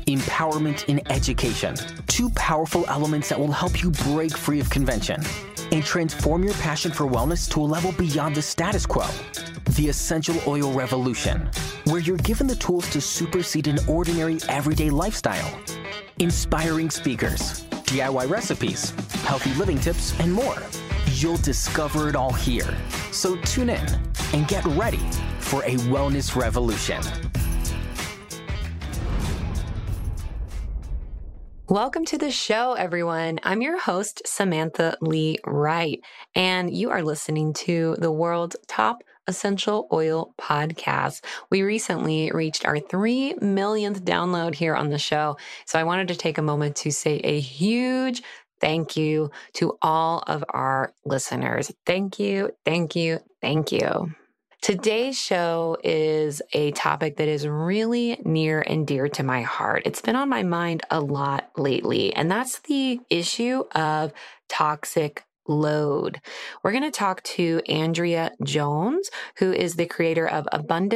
empowerment and education. Two powerful elements that will help you break free of convention and transform your passion for wellness to a level beyond the status quo. The Essential Oil Revolution, where you're given the tools to supersede an ordinary everyday lifestyle. Inspiring speakers, DIY recipes, healthy living tips, and more. You'll discover it all here. So tune in and get ready for a wellness revolution. Welcome to the show, everyone. I'm your host, Samantha Lee Wright, and you are listening to the world's top essential oil podcast. We recently reached our 3 millionth download here on the show, so I wanted to take a moment to say a huge thank you to all of our listeners. Thank you, thank you, thank you. Today's show is a topic that is really near and dear to my heart. It's been on my mind a lot lately, and that's the issue of toxic load. We're going to talk to Andrea Jones, who is the creator of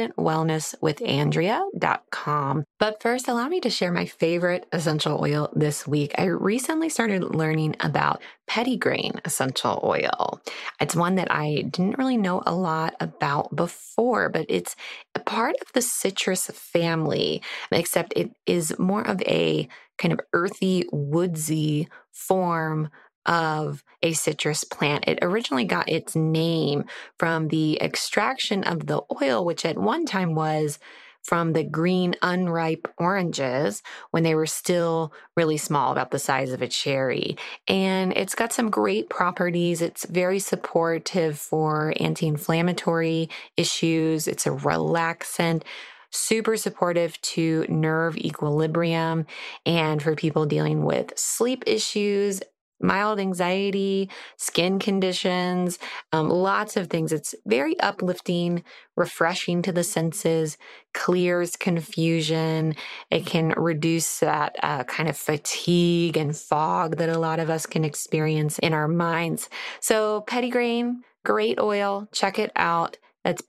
AbundantWellnessWithAndrea.com. But first, allow me to share my favorite essential oil this week. I recently started learning about Petitgrain essential oil. It's one that I didn't really know a lot about before, but it's a part of the citrus family, except it is more of a kind of earthy, woodsy form of a citrus plant. It originally got its name from the extraction of the oil, which at one time was from the green unripe oranges when they were still really small, about the size of a cherry. And it's got some great properties. It's very supportive for anti-inflammatory issues. It's a relaxant, super supportive to nerve equilibrium, and for people dealing with sleep issues, mild anxiety, skin conditions, lots of things. It's very uplifting, refreshing to the senses, clears confusion. It can reduce that kind of fatigue and fog that a lot of us can experience in our minds. So Petitgrain, great oil. Check it out. That's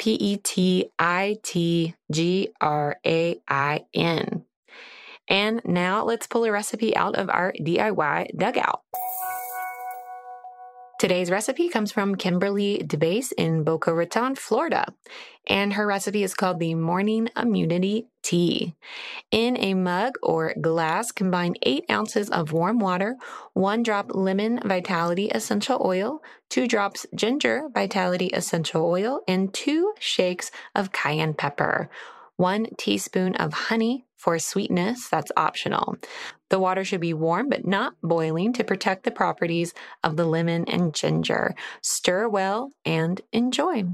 Petitgrain. And now let's pull a recipe out of our DIY dugout. Today's recipe comes from Kimberly DeBase in Boca Raton, Florida, and her recipe is called the Morning Immunity Tea. In a mug or glass, combine 8 ounces of warm water, 1 drop lemon vitality essential oil, 2 drops ginger vitality essential oil, and 2 shakes of cayenne pepper. 1 teaspoon of honey for sweetness, that's optional. The water should be warm but not boiling to protect the properties of the lemon and ginger. Stir well and enjoy.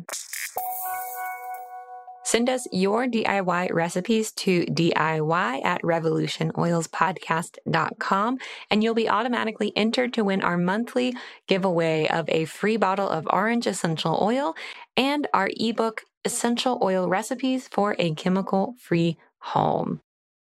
Send us your DIY recipes to DIY@revolutionoilspodcast.com, and you'll be automatically entered to win our monthly giveaway of a free bottle of orange essential oil and our ebook, Essential Oil Recipes for a Chemical-Free Home.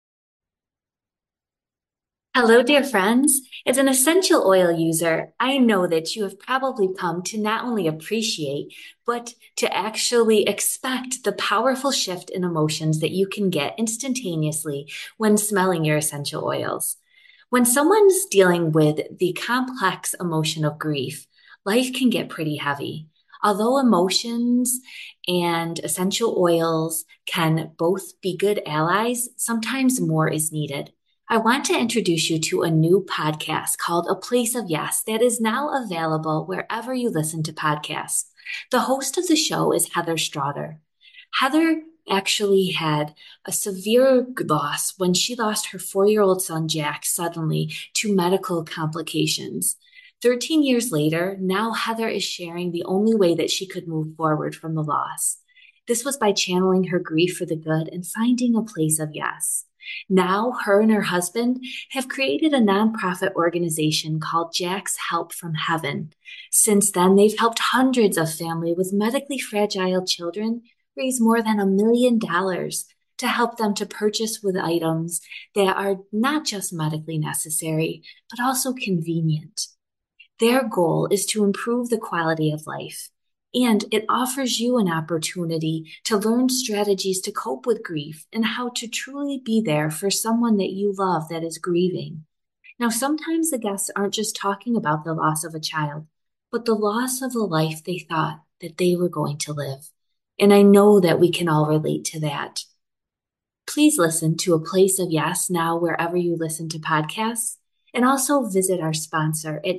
Hello, dear friends. As an essential oil user, I know that you have probably come to not only appreciate, but to actually expect the powerful shift in emotions that you can get instantaneously when smelling your essential oils. When someone's dealing with the complex emotion of grief, life can get pretty heavy. Although emotions and essential oils can both be good allies, sometimes more is needed. I want to introduce you to a new podcast called A Place of Yes that is now available wherever you listen to podcasts. The host of the show is Heather Strother. Heather actually had a severe loss when she lost her 4-year-old son, Jack, suddenly to medical complications. 13 years later, now Heather is sharing the only way that she could move forward from the loss. This was by channeling her grief for the good and finding a place of yes. Now, her and her husband have created a nonprofit organization called Jack's Help from Heaven. Since then, they've helped hundreds of families with medically fragile children raise more than $1 million to help them to purchase with items that are not just medically necessary, but also convenient. Their goal is to improve the quality of life. And it offers you an opportunity to learn strategies to cope with grief and how to truly be there for someone that you love that is grieving. Now, sometimes the guests aren't just talking about the loss of a child, but the loss of a life they thought that they were going to live. And I know that we can all relate to that. Please listen to A Place of Yes now wherever you listen to podcasts, and also visit our sponsor at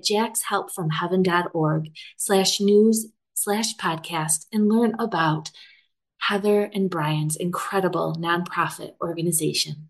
jackshelpfromheaven.org/news/podcast and learn about Heather and Brian's incredible nonprofit organization.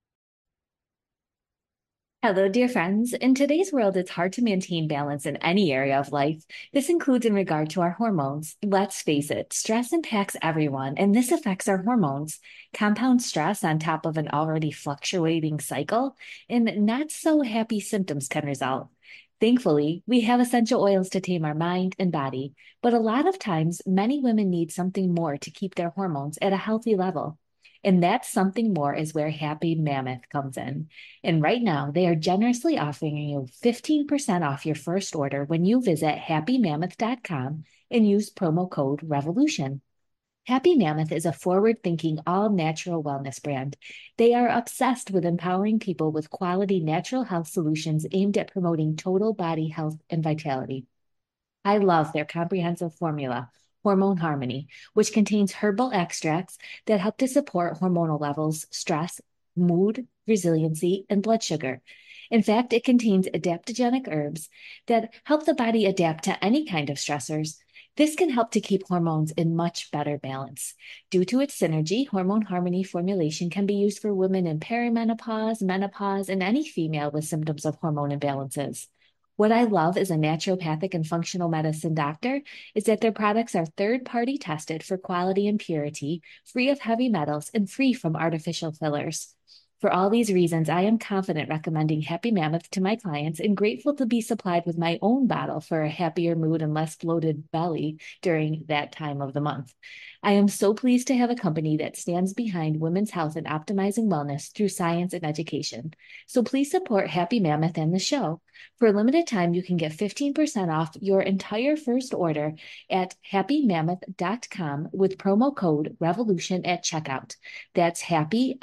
Hello, dear friends. In today's world, it's hard to maintain balance in any area of life. This includes in regard to our hormones. Let's face it, stress impacts everyone, and this affects our hormones. Compound stress on top of an already fluctuating cycle, and not so happy symptoms can result. Thankfully, we have essential oils to tame our mind and body, but a lot of times, many women need something more to keep their hormones at a healthy level. And that something more is where Happy Mammoth comes in. And right now, they are generously offering you 15% off your first order when you visit happymammoth.com and use promo code REVOLUTION. Happy Mammoth is a forward-thinking, all-natural wellness brand. They are obsessed with empowering people with quality natural health solutions aimed at promoting total body health and vitality. I love their comprehensive formula, Hormone Harmony, which contains herbal extracts that help to support hormonal levels, stress, mood, resiliency, and blood sugar. In fact, it contains adaptogenic herbs that help the body adapt to any kind of stressors. This can help to keep hormones in much better balance. Due to its synergy, Hormone Harmony formulation can be used for women in perimenopause, menopause, and any female with symptoms of hormone imbalances. What I love as a naturopathic and functional medicine doctor is that their products are third-party tested for quality and purity, free of heavy metals, and free from artificial fillers. For all these reasons, I am confident recommending Happy Mammoth to my clients and grateful to be supplied with my own bottle for a happier mood and less bloated belly during that time of the month. I am so pleased to have a company that stands behind women's health and optimizing wellness through science and education. So please support Happy Mammoth and the show. For a limited time, you can get 15% off your entire first order at happymammoth.com with promo code REVOLUTION at checkout. That's happy,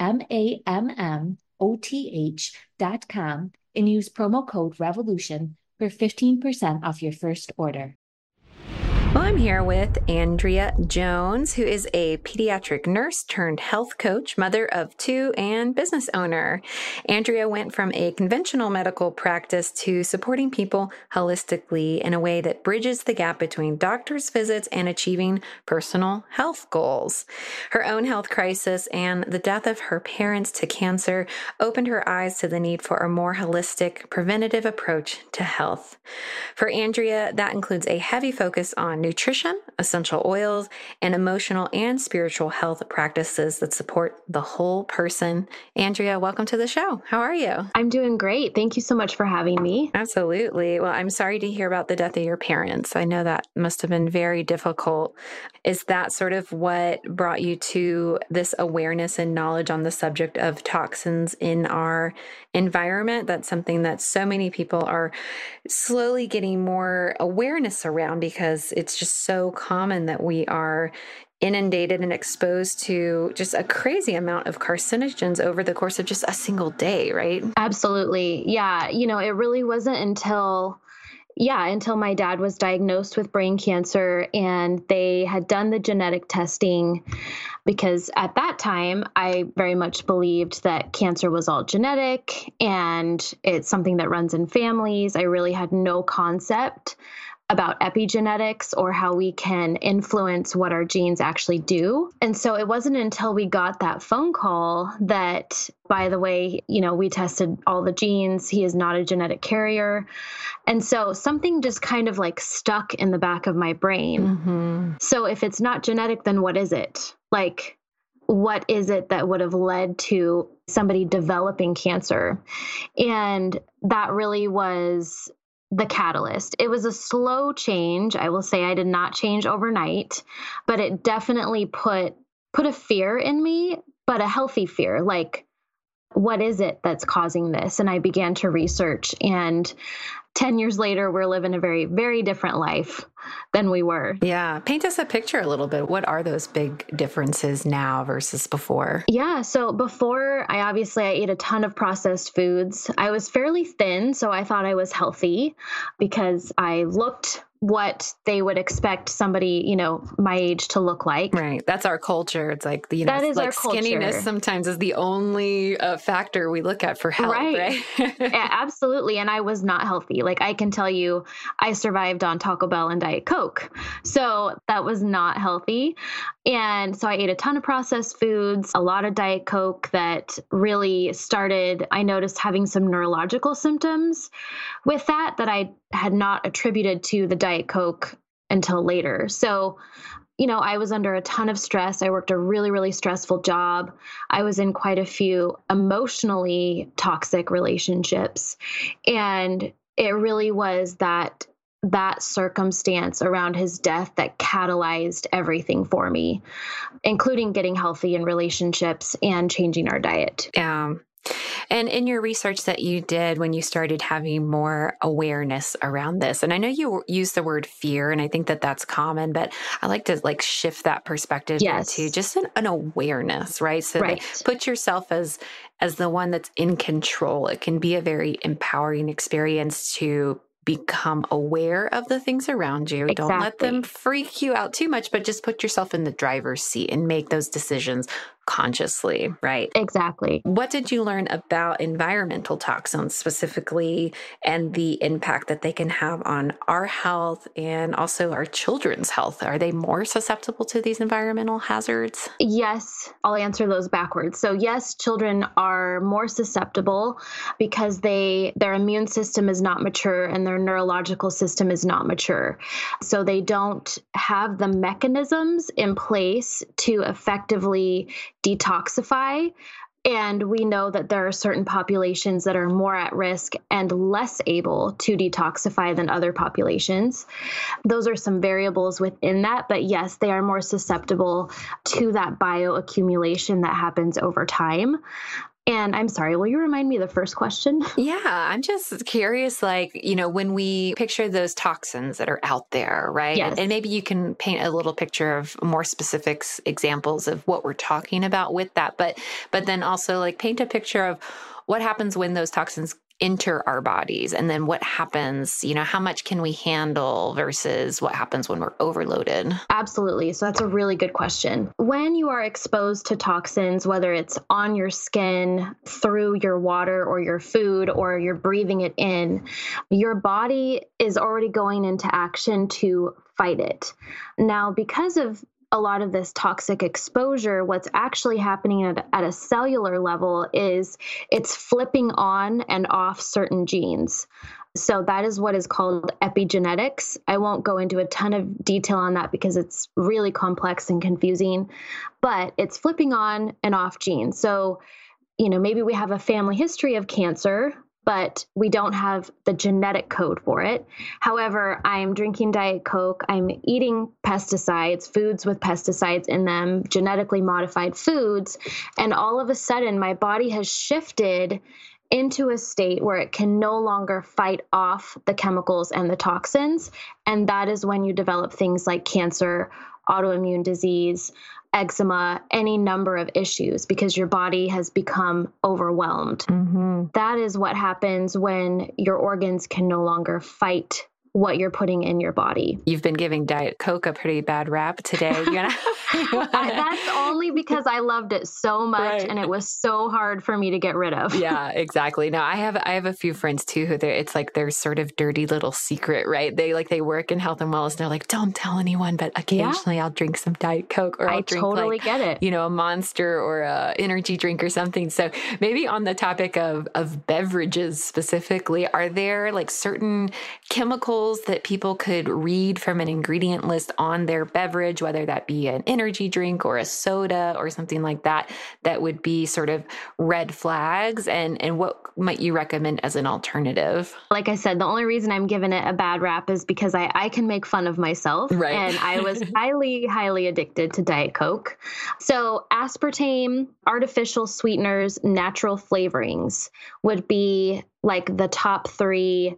MAMMOTH.com, and use promo code REVOLUTION for 15% off your first order. Well, I'm here with Andrea Jones, who is a pediatric nurse turned health coach, mother of two, and business owner. Andrea went from a conventional medical practice to supporting people holistically in a way that bridges the gap between doctor's visits and achieving personal health goals. Her own health crisis and the death of her parents to cancer opened her eyes to the need for a more holistic, preventative approach to health. For Andrea, that includes a heavy focus on nutrition, essential oils, and emotional and spiritual health practices that support the whole person. Andrea, welcome to the show. How are you? I'm doing great. Thank you so much for having me. Absolutely. Well, I'm sorry to hear about the death of your parents. I know that must have been very difficult. Is that sort of what brought you to this awareness and knowledge on the subject of toxins in our environment? That's something that so many people are slowly getting more awareness around because it's just so common that we are inundated and exposed to just a crazy amount of carcinogens over the course of just a single day, right? Absolutely. Yeah. It really wasn't until my dad was diagnosed with brain cancer and they had done the genetic testing, because at that time, I very much believed that cancer was all genetic and it's something that runs in families. I really had no concept about epigenetics or how we can influence what our genes actually do. And so it wasn't until we got that phone call that, by the way, we tested all the genes. He is not a genetic carrier. And so something just kind of like stuck in the back of my brain. Mm-hmm. So if it's not genetic, then what is it? Like, what is it that would have led to somebody developing cancer? And that really was the catalyst. It was a slow change. I will say I did not change overnight, but it definitely put a fear in me, but a healthy fear. Like, what is it that's causing this? And I began to research, and 10 years later, we're living a very, very different life. than we were. Yeah. Paint us a picture a little bit. What are those big differences now versus before? Yeah. So before, I ate a ton of processed foods. I was fairly thin, so I thought I was healthy because I looked what they would expect somebody, my age to look like. Right. That's our culture. It's like, that is like our culture. Skinniness sometimes is the only factor we look at for health, right? Yeah, absolutely. And I was not healthy. Like I can tell you, I survived on Taco Bell and Diet Coke. So that was not healthy. And so I ate a ton of processed foods, a lot of Diet Coke that really started, I noticed having some neurological symptoms with that I had not attributed to the Diet Coke until later. So, I was under a ton of stress. I worked a really, really stressful job. I was in quite a few emotionally toxic relationships. And it really was that circumstance around his death that catalyzed everything for me, including getting healthy in relationships and changing our diet. Yeah. And in your research that you did when you started having more awareness around this, and I know you used the word fear, and I think that that's common, but I like to shift that perspective into just an awareness, right? So put yourself as the one that's in control. It can be a very empowering experience to become aware of the things around you. Exactly. Don't let them freak you out too much, but just put yourself in the driver's seat and make those decisions consciously, right? Exactly. What did you learn about environmental toxins specifically and the impact that they can have on our health and also our children's health? Are they more susceptible to these environmental hazards? Yes, I'll answer those backwards. So yes, children are more susceptible because their immune system is not mature and their neurological system is not mature. So they don't have the mechanisms in place to effectively detoxify. And we know that there are certain populations that are more at risk and less able to detoxify than other populations. Those are some variables within that. But yes, they are more susceptible to that bioaccumulation that happens over time. And I'm sorry, will you remind me of the first question? Yeah, I'm just curious, when we picture those toxins that are out there, right? Yes. And maybe you can paint a little picture of more specific examples of what we're talking about with that. But then also paint a picture of what happens when those toxins enter our bodies, and then what happens, how much can we handle versus what happens when we're overloaded? Absolutely. So that's a really good question. When you are exposed to toxins, whether it's on your skin, through your water or your food, or you're breathing it in, your body is already going into action to fight it. Now, because of a lot of this toxic exposure, what's actually happening at a cellular level is it's flipping on and off certain genes. So that is what is called epigenetics. I won't go into a ton of detail on that because it's really complex and confusing, but it's flipping on and off genes. So, maybe we have a family history of cancer, but we don't have the genetic code for it. However, I'm drinking Diet Coke, I'm eating pesticides, foods with pesticides in them, genetically modified foods, and all of a sudden my body has shifted into a state where it can no longer fight off the chemicals and the toxins. And that is when you develop things like cancer, autoimmune disease, eczema, any number of issues, because your body has become overwhelmed. Mm-hmm. That is what happens when your organs can no longer fight what you're putting in your body. You've been giving Diet Coke a pretty bad rap today. That's only because I loved it so much, right, and it was so hard for me to get rid of. Yeah, exactly. Now I have a few friends too who it's their sort of dirty little secret, right? They work in health and wellness. And they're like, don't tell anyone, but occasionally I'll drink some Diet Coke, or I'll drink totally get it. A Monster or a energy drink or something. So maybe on the topic of beverages specifically, are there certain chemicals that people could read from an ingredient list on their beverage, whether that be an energy drink or a soda or something like that, that would be sort of red flags? And what might you recommend as an alternative? Like I said, the only reason I'm giving it a bad rap is because I can make fun of myself. Right. And I was highly, highly addicted to Diet Coke. So aspartame, artificial sweeteners, natural flavorings would be the top three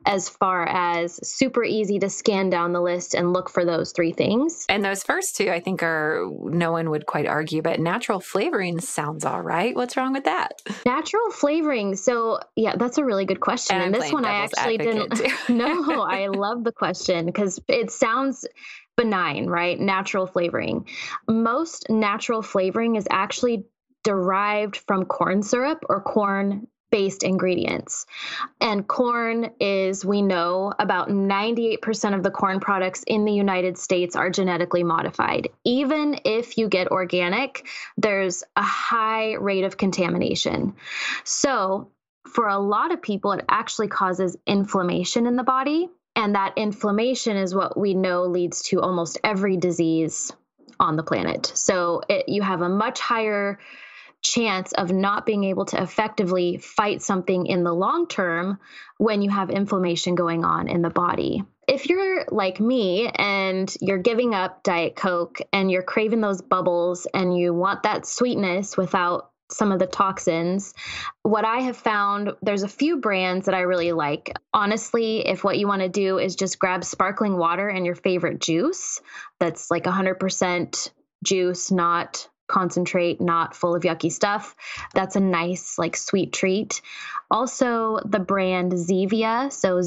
as far as super easy to scan down the list and look for those 3 things. And those first 2, I think, are no one would quite argue, but natural flavoring sounds all right. What's wrong with that? Natural flavoring. So yeah, that's a really good question. And this one I actually didn't know. I love the question because it sounds benign, right? Natural flavoring. Most natural flavoring is actually derived from corn syrup or corn-based ingredients. And corn is, we know, about 98% of the corn products in the United States are genetically modified. Even if you get organic, there's a high rate of contamination. So for a lot of people, it actually causes inflammation in the body. And that inflammation is what we know leads to almost every disease on the planet. So you have a much higher chance of not being able to effectively fight something in the long term when you have inflammation going on in the body. If you're like me and you're giving up Diet Coke and you're craving those bubbles and you want that sweetness without some of the toxins, what I have found, there's a few brands that I really like. Honestly, if what you want to do is just grab sparkling water and your favorite juice, that's like 100% juice, not concentrate, not full of yucky stuff. That's a nice, like, sweet treat. Also, the brand Zevia, so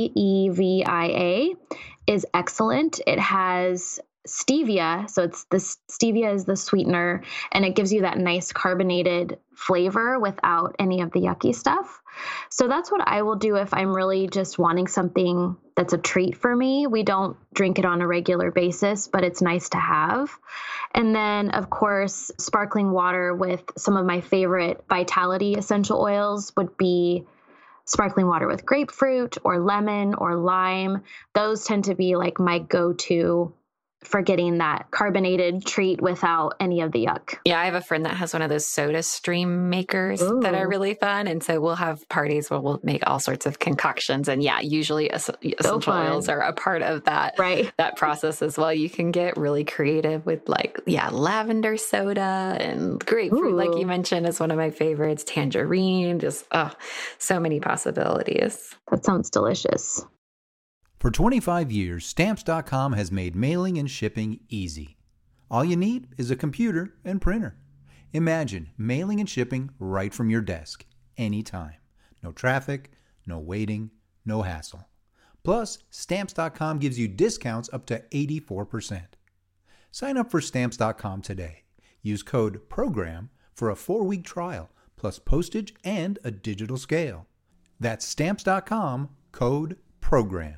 Zevia, is excellent. It has stevia, so stevia is the sweetener, and it gives you that nice carbonated flavor without any of the yucky stuff. So that's what I will do if I'm really just wanting something that's a treat for me. We don't drink it on a regular basis, but it's nice to have. And then, of course, sparkling water with some of my favorite Vitality essential oils would be sparkling water with grapefruit or lemon or lime. Those tend to be like my go-to for getting that carbonated treat without any of the yuck. Yeah, I have a friend that has one of those soda stream makers that are really fun. And so we'll have parties where we'll make all sorts of concoctions. And yeah, usually essential oils are a part of that, that process as well. You can get really creative with lavender soda and grapefruit, like you mentioned, is one of my favorites. Tangerine, just so many possibilities. That sounds delicious. For 25 years, Stamps.com has made mailing and shipping easy. All you need is a computer and printer. Imagine mailing and shipping right from your desk, anytime. No traffic, no waiting, no hassle. Plus, Stamps.com gives you discounts up to 84%. Sign up for Stamps.com today. Use code PROGRAM for a 4-week trial, plus postage and a digital scale. That's Stamps.com, code PROGRAM.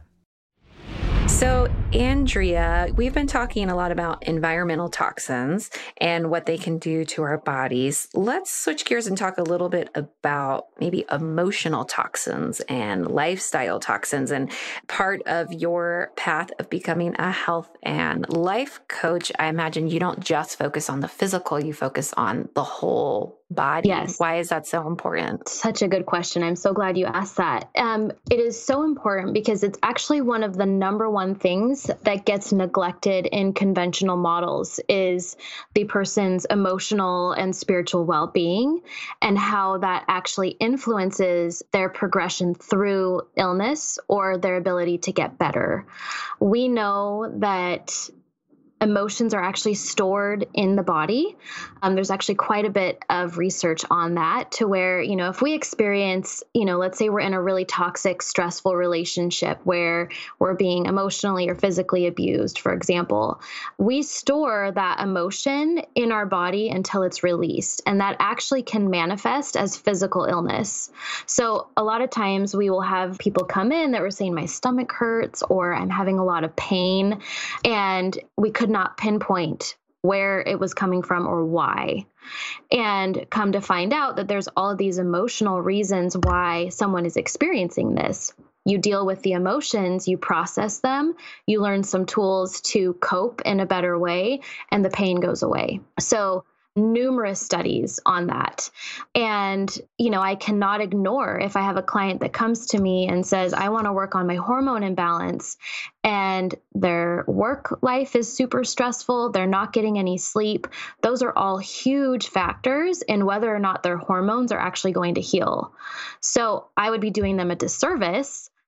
So, Andrea, we've been talking a lot about environmental toxins and what they can do to our bodies. Let's switch gears and talk a little bit about maybe emotional toxins and lifestyle toxins. And part of your path of becoming a health and life coach, I imagine you don't just focus on the physical, you focus on the whole body. Yes. Why is that so important? Such a good question. I'm so glad you asked that. It is so important because it's actually one of the number one things that gets neglected in conventional models is the person's emotional and spiritual well-being and how that actually influences their progression through illness or their ability to get better. We know that emotions are actually stored in the body. There's actually quite a bit of research on that to where, if we experience, let's say we're in a really toxic, stressful relationship where we're being emotionally or physically abused, for example, we store that emotion in our body until it's released. And that actually can manifest as physical illness. So a lot of times we will have people come in that were saying my stomach hurts or I'm having a lot of pain, and we could not pinpoint where it was coming from or why. And come to find out that there's all of these emotional reasons why someone is experiencing this. You deal with the emotions, you process them, you learn some tools to cope in a better way, and the pain goes away. So numerous studies on that. And, I cannot ignore if I have a client that comes to me and says, I want to work on my hormone imbalance, and their work life is super stressful. They're not getting any sleep. Those are all huge factors in whether or not their hormones are actually going to heal. So I would be doing them a disservice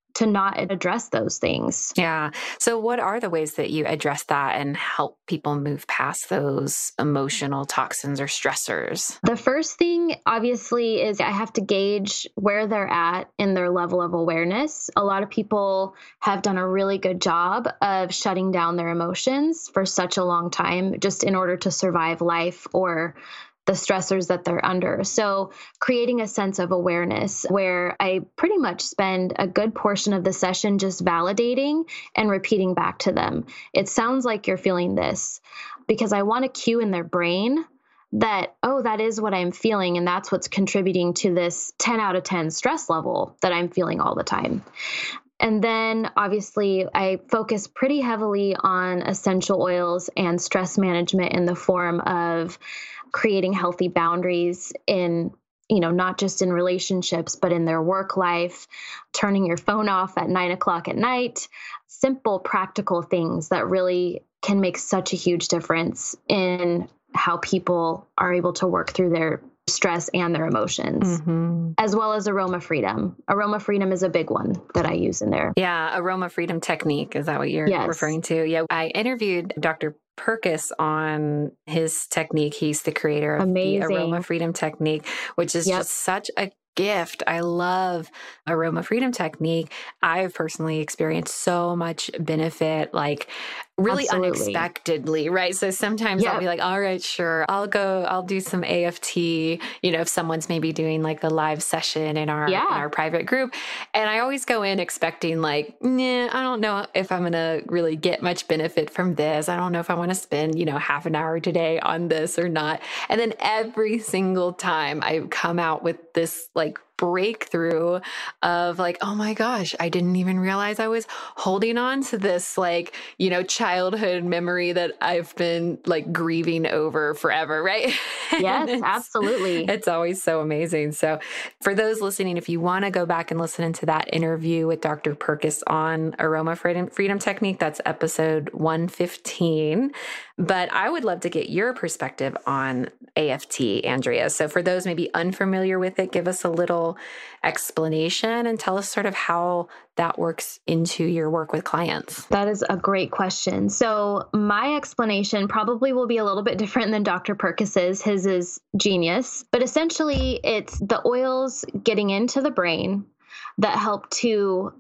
to not address those things. Yeah. So what are the ways that you address that and help people move past those emotional toxins or stressors? The first thing, obviously, is I have to gauge where they're at in their level of awareness. A lot of people have done a really good job of shutting down their emotions for such a long time, just in order to survive life or the stressors that they're under. So creating a sense of awareness where I pretty much spend a good portion of the session just validating and repeating back to them. It sounds like you're feeling this, because I want to cue in their brain that, oh, that is what I'm feeling. And that's what's contributing to this 10 out of 10 stress level that I'm feeling all the time. And then obviously I focus pretty heavily on essential oils and stress management in the form of creating healthy boundaries in, not just in relationships, but in their work life, turning your phone off at 9:00 at night, simple, practical things that really can make such a huge difference in how people are able to work through their stress and their emotions, as well as aroma freedom. Aroma freedom is a big one that I use in there. Yeah. Aroma freedom technique. Is that what you're referring to? Yeah. I interviewed Dr. Purkis on his technique. He's the creator of the Aroma Freedom Technique, which is just such a gift. I love Aroma Freedom Technique. I've personally experienced so much benefit, like really unexpectedly, right? So sometimes I'll be like, all right, sure, I'll do some AFT, if someone's maybe doing like a live session in our private group. And I always go in expecting like, I don't know if I'm going to really get much benefit from this. I don't know if I want to spend, half an hour today on this or not. And then every single time I come out with this like breakthrough of like, oh my gosh, I didn't even realize I was holding on to this like, childhood memory that I've been like grieving over forever, right? Yes, absolutely. It's always so amazing. So for those listening, if you want to go back and listen into that interview with Dr. Purkis on Aroma Freedom Technique, that's episode 115. But I would love to get your perspective on AFT, Andrea. So for those maybe unfamiliar with it, give us a little explanation and tell us sort of how that works into your work with clients. That is a great question. So my explanation probably will be a little bit different than Dr. Purkis's. His is genius, but essentially it's the oils getting into the brain that help to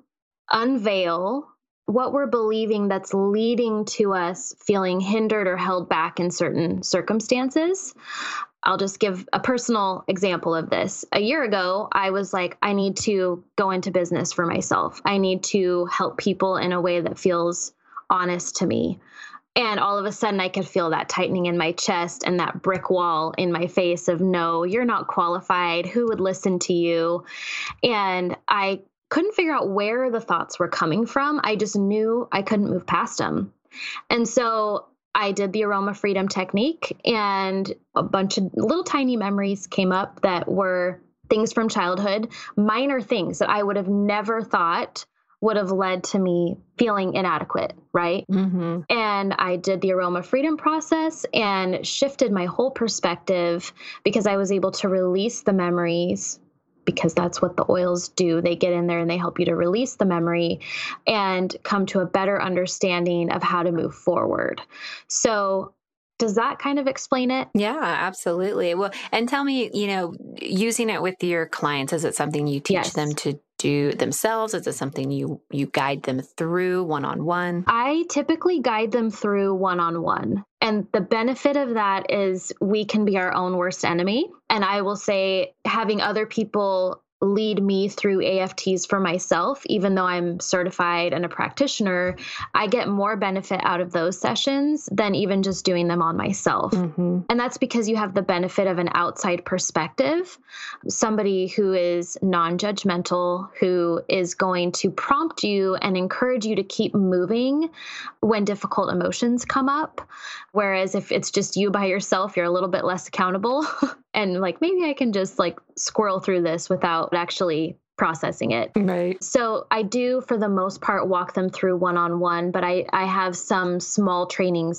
unveil what we're believing that's leading to us feeling hindered or held back in certain circumstances. I'll just give a personal example of this. A year ago, I was like, I need to go into business for myself. I need to help people in a way that feels honest to me. And all of a sudden, I could feel that tightening in my chest and that brick wall in my face of, no, you're not qualified. Who would listen to you? And I couldn't figure out where the thoughts were coming from. I just knew I couldn't move past them. And so I did the Aroma Freedom Technique, and a bunch of little tiny memories came up that were things from childhood, minor things that I would have never thought would have led to me feeling inadequate, right? Mm-hmm. And I did the Aroma Freedom process and shifted my whole perspective because I was able to release the memories, because that's what the oils do. They get in there and they help you to release the memory and come to a better understanding of how to move forward. So does that kind of explain it? Yeah, absolutely. Well, and tell me, using it with your clients, is it something you teach them to do themselves? Is it something you guide them through one-on-one? I typically guide them through one-on-one. And the benefit of that is we can be our own worst enemy. And I will say having other people lead me through AFTs for myself, even though I'm certified and a practitioner, I get more benefit out of those sessions than even just doing them on myself. Mm-hmm. And that's because you have the benefit of an outside perspective, somebody who is non-judgmental, who is going to prompt you and encourage you to keep moving when difficult emotions come up. Whereas if it's just you by yourself, you're a little bit less accountable. And like, maybe I can just like squirrel through this without actually processing it. Right. So I do, for the most part, walk them through one-on-one, but I have some small trainings that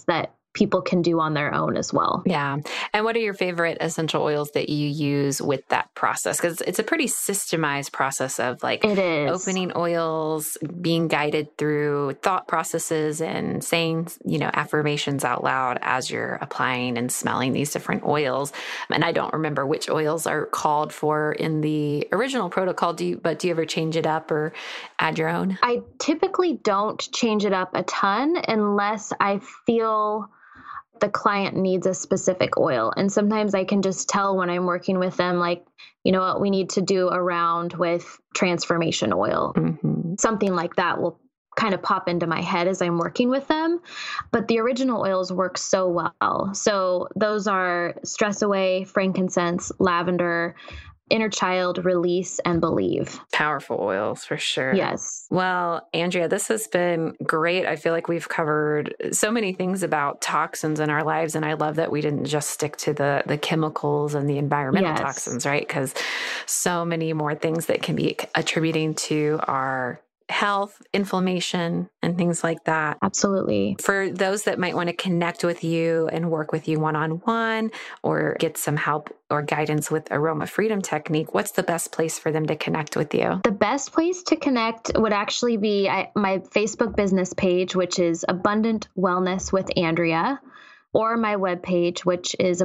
people can do on their own as well. Yeah. And what are your favorite essential oils that you use with that process? Because it's a pretty systemized process of like it is. Opening oils, being guided through thought processes and saying, affirmations out loud as you're applying and smelling these different oils. And I don't remember which oils are called for in the original protocol. Do you ever change it up or add your own? I typically don't change it up a ton unless I feel the client needs a specific oil. And sometimes I can just tell when I'm working with them, like, you know what, we need to do a round with transformation oil. Mm-hmm. Something like that will kind of pop into my head as I'm working with them. But the original oils work so well. So those are Stress Away, Frankincense, Lavender, Inner Child, Release, and Believe. Powerful oils for sure. Yes. Well, Andrea, this has been great. I feel like we've covered so many things about toxins in our lives. And I love that we didn't just stick to the chemicals and the environmental toxins, right? Because so many more things that can be attributing to our health, inflammation, and things like that. Absolutely. For those that might want to connect with you and work with you one-on-one or get some help or guidance with Aroma Freedom Technique, what's the best place for them to connect with you? The best place to connect would actually be my Facebook business page, which is Abundant Wellness with Andrea, or my webpage, which is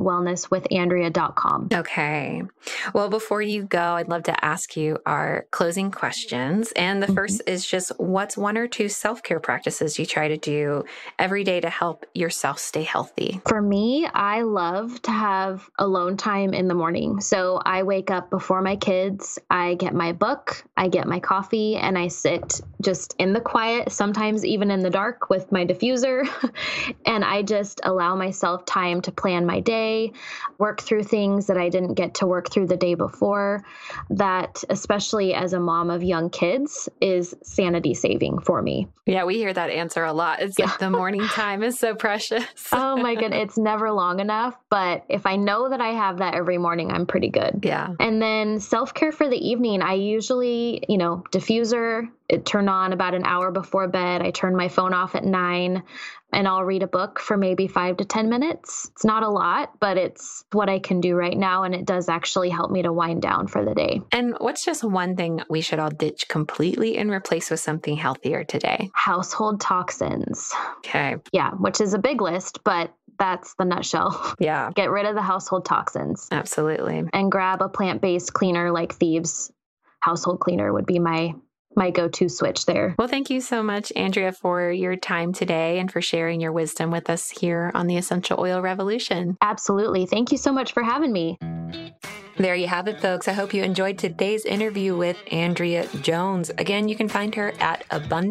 abundantwellnesswithandrea.com. Okay. Well, before you go, I'd love to ask you our closing questions. And the first is just, what's one or two self-care practices you try to do every day to help yourself stay healthy? For me, I love to have alone time in the morning. So I wake up before my kids, I get my book, I get my coffee, and I sit just in the quiet, sometimes even in the dark with my diffuser. And I just allow myself time to plan my day, work through things that I didn't get to work through the day before. That, especially as a mom of young kids, is sanity saving for me. Yeah, we hear that answer a lot. It's like the morning time is so precious. Oh my goodness, it's never long enough. But if I know that I have that every morning, I'm pretty good. Yeah. And then self-care for the evening, I usually, diffuser, it turn on about an hour before bed. I turn my phone off at 9. And I'll read a book for maybe 5 to 10 minutes. It's not a lot, but it's what I can do right now. And it does actually help me to wind down for the day. And what's just one thing we should all ditch completely and replace with something healthier today? Household toxins. Okay. Yeah, which is a big list, but that's the nutshell. Yeah. Get rid of the household toxins. Absolutely. And grab a plant-based cleaner like Thieves household cleaner would be my go-to switch there. Well, thank you so much, Andrea, for your time today and for sharing your wisdom with us here on the Essential Oil Revolution. Absolutely. Thank you so much for having me. There you have it, folks. I hope you enjoyed today's interview with Andrea Jones. Again, you can find her at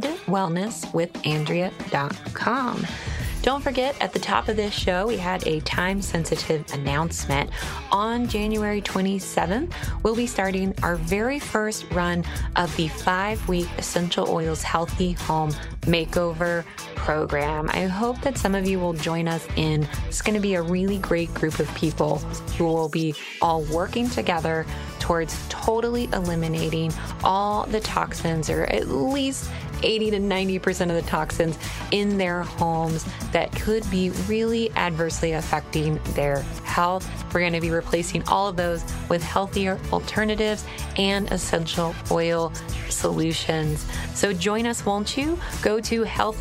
abundantwellnesswithandrea.com. Don't forget, at the top of this show, we had a time-sensitive announcement. On January 27th, we'll be starting our very first run of the 5-week Essential Oils Healthy Home Makeover program. I hope that some of you will join us in. It's going to be a really great group of people who will be all working together towards totally eliminating all the toxins, or at least 80 to 90% of the toxins in their homes that could be really adversely affecting their health. We're going to be replacing all of those with healthier alternatives and essential oil solutions. So join us, won't you? Go to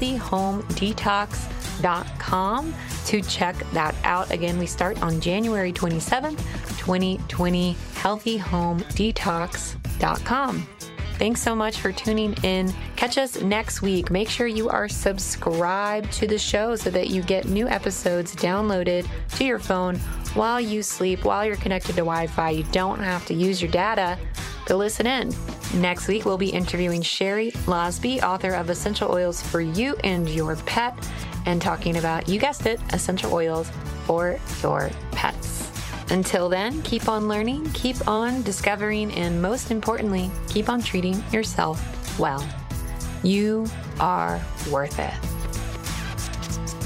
healthyhomedetox.com to check that out. Again, we start on January 27th, 2020, healthyhomedetox.com. Thanks so much for tuning in. Catch us next week. Make sure you are subscribed to the show so that you get new episodes downloaded to your phone while you sleep, while you're connected to Wi-Fi. You don't have to use your data to listen in. Next week, we'll be interviewing Sherry Losby, author of Essential Oils for You and Your Pet, and talking about, you guessed it, essential oils for your pets. Until then, keep on learning, keep on discovering, and most importantly, keep on treating yourself well. You are worth it.